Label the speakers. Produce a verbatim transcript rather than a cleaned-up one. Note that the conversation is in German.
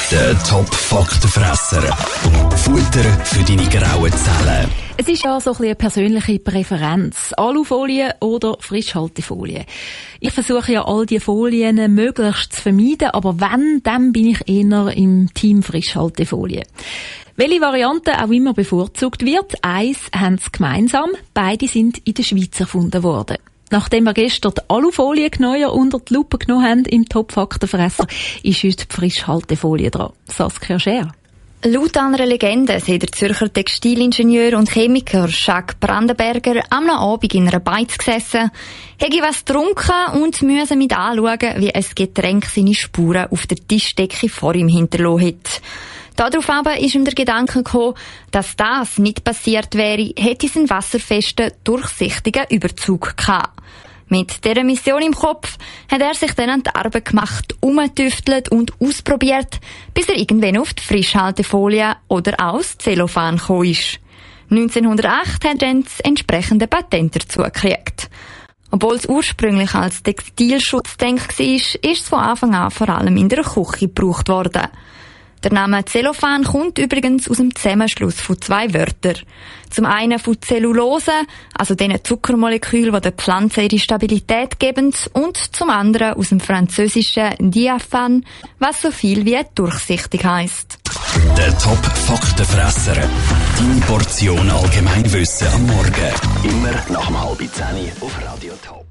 Speaker 1: Der Top-Faktenfresser. Futter für deine grauen Zellen.
Speaker 2: Es ist ja so ein bisschen eine persönliche Präferenz. Alufolie oder Frischhaltefolie. Ich versuche ja all die Folien möglichst zu vermeiden, aber wenn, dann bin ich eher im Team Frischhaltefolie. Welche Variante auch immer bevorzugt wird, eins haben sie gemeinsam. Beide sind in der Schweiz erfunden worden. Nachdem wir gestern die Alufolie genauer unter die Lupe genommen haben im Top-Faktenfresser, ist heute die Frischhaltefolie dran. Saskia Scher.
Speaker 3: Laut einer Legende sei der Zürcher Textilingenieur und Chemiker Jacques Brandenberger am Abend in einer Beiz gesessen, hätte was getrunken und müsse mit anschauen, wie ein Getränk seine Spuren auf der Tischdecke vor ihm hinterlassen hat. Darauf aber ist ihm der Gedanke gekommen, dass das nicht passiert wäre, hätte es einen wasserfesten, durchsichtigen Überzug gehabt. Mit dieser Mission im Kopf hat er sich dann an die Arbeit gemacht, umgetüftelt und ausprobiert, bis er irgendwann auf die Frischhaltefolie oder auch das Zellophan gekommen ist. neunzehnhundertacht hat er das entsprechende Patent dazu gekriegt. Obwohl es ursprünglich als Textilschutz gedacht war, ist es von Anfang an vor allem in der Küche gebraucht worden. Der Name Zellophan kommt übrigens aus dem Zusammenschluss von zwei Wörtern. Zum einen von Zellulose, also den Zuckermolekülen, die der Pflanze ihre Stabilität geben, und zum anderen aus dem französischen Diaphane, was so viel wie durchsichtig heisst.
Speaker 1: Der Top-Faktenfresser. Deine Portion Allgemeinwissen am Morgen. Immer nach dem halb zehn auf Radio Top.